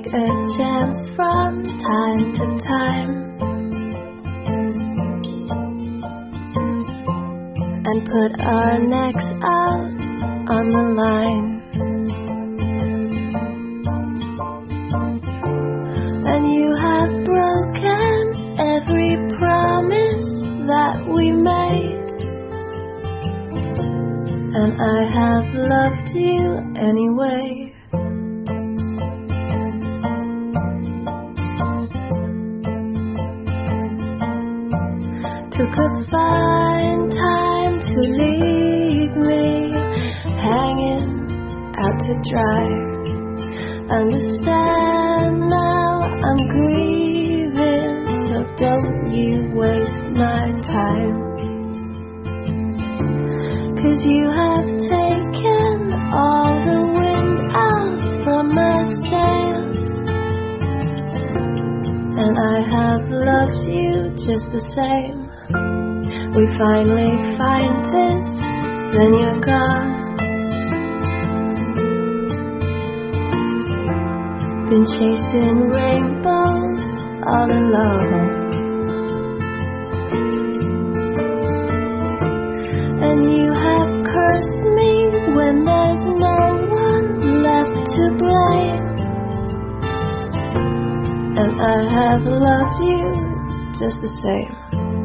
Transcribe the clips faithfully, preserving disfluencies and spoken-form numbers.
take a chance from time to time and put our necks out on the line. And you have broken every promise that we made, and I have loved you anyway. Took a fine time to leave me hanging out to dry. Understand now I'm grieving, so don't you waste my time. 'Cause you have taken all the wind out from my sails, and I have loved you just the same. We finally find this, then you're gone. Been chasing rainbows all alone, and you have cursed me when there's no one left to blame. And I have loved you just the same.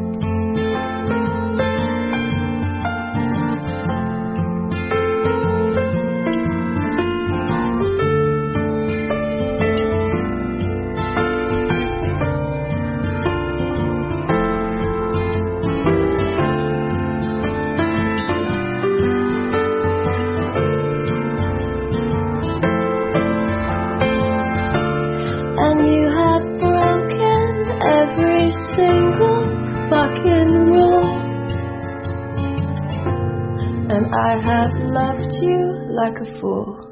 And you have broken every single fucking rule, and I have loved you like a fool.